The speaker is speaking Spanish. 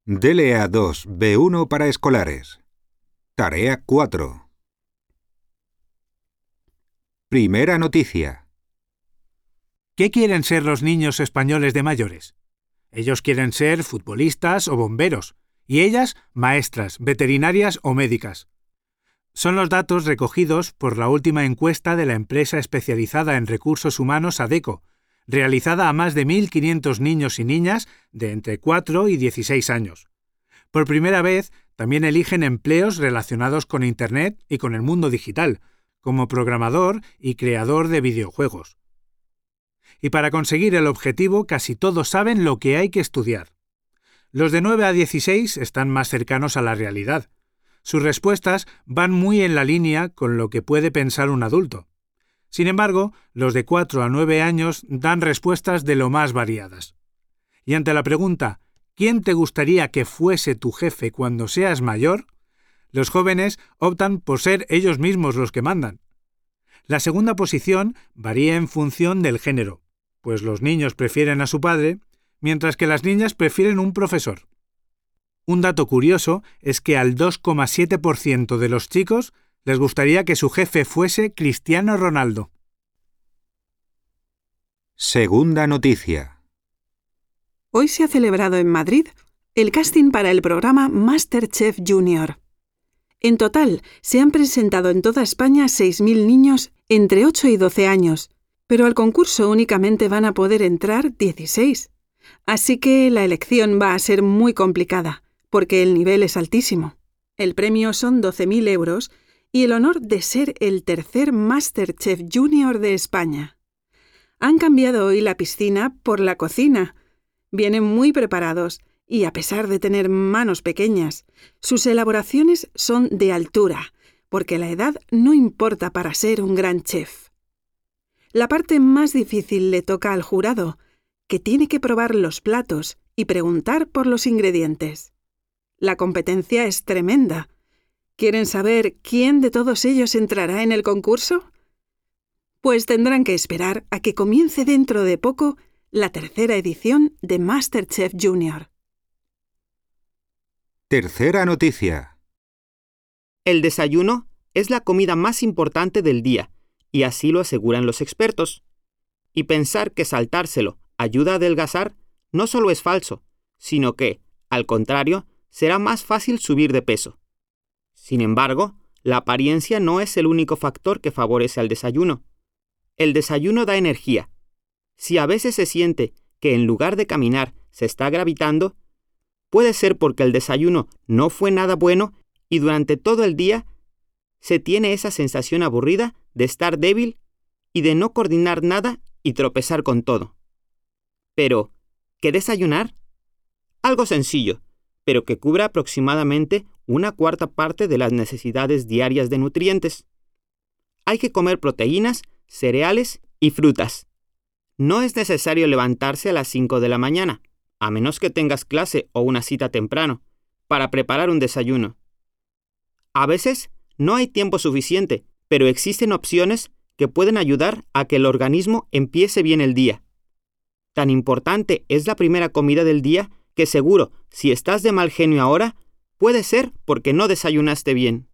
DLA 2 B1 para escolares. Tarea 4. Primera noticia. ¿Qué quieren ser los niños españoles de mayores? Ellos quieren ser futbolistas o bomberos, y ellas maestras, veterinarias o médicas. Son los datos recogidos por la última encuesta de la empresa especializada en recursos humanos Adecco, realizada a más de 1.500 niños y niñas de entre 4 y 16 años. Por primera vez, también eligen empleos relacionados con Internet y con el mundo digital, como programador y creador de videojuegos. Y para conseguir el objetivo, casi todos saben lo que hay que estudiar. Los de 9 a 16 están más cercanos a la realidad. Sus respuestas van muy en la línea con lo que puede pensar un adulto. Sin embargo, los de 4 a 9 años dan respuestas de lo más variadas. Y ante la pregunta ¿quién te gustaría que fuese tu jefe cuando seas mayor?, los jóvenes optan por ser ellos mismos los que mandan. La segunda posición varía en función del género, pues los niños prefieren a su padre, mientras que las niñas prefieren un profesor. Un dato curioso es que al 2,7% de los chicos les gustaría que su jefe fuese Cristiano Ronaldo. Segunda noticia. Hoy se ha celebrado en Madrid el casting para el programa MasterChef Junior. En total, se han presentado en toda España 6.000 niños entre 8 y 12 años, pero al concurso únicamente van a poder entrar 16. Así que la elección va a ser muy complicada, porque el nivel es altísimo. El premio son 12.000 euros y el honor de ser el tercer MasterChef Junior de España. Han cambiado hoy la piscina por la cocina. Vienen muy preparados y, a pesar de tener manos pequeñas, sus elaboraciones son de altura, porque la edad no importa para ser un gran chef. La parte más difícil le toca al jurado, que tiene que probar los platos y preguntar por los ingredientes. La competencia es tremenda. ¿Quieren saber quién de todos ellos entrará en el concurso? Pues tendrán que esperar a que comience dentro de poco la tercera edición de MasterChef Junior. Tercera noticia. El desayuno es la comida más importante del día, y así lo aseguran los expertos. Y pensar que saltárselo ayuda a adelgazar no solo es falso, sino que, al contrario, será más fácil subir de peso. Sin embargo, la apariencia no es el único factor que favorece al desayuno. El desayuno da energía. Si a veces se siente que en lugar de caminar se está gravitando, puede ser porque el desayuno no fue nada bueno y durante todo el día se tiene esa sensación aburrida de estar débil y de no coordinar nada y tropezar con todo. Pero, ¿qué desayunar? Algo sencillo, pero que cubra aproximadamente 1/4 parte de las necesidades diarias de nutrientes. Hay que comer proteínas, cereales y frutas. No es necesario levantarse a las 5 de la mañana, a menos que tengas clase o una cita temprano, para preparar un desayuno. A veces no hay tiempo suficiente, pero existen opciones que pueden ayudar a que el organismo empiece bien el día. Tan importante es la primera comida del día que seguro, si estás de mal genio ahora, puede ser porque no desayunaste bien.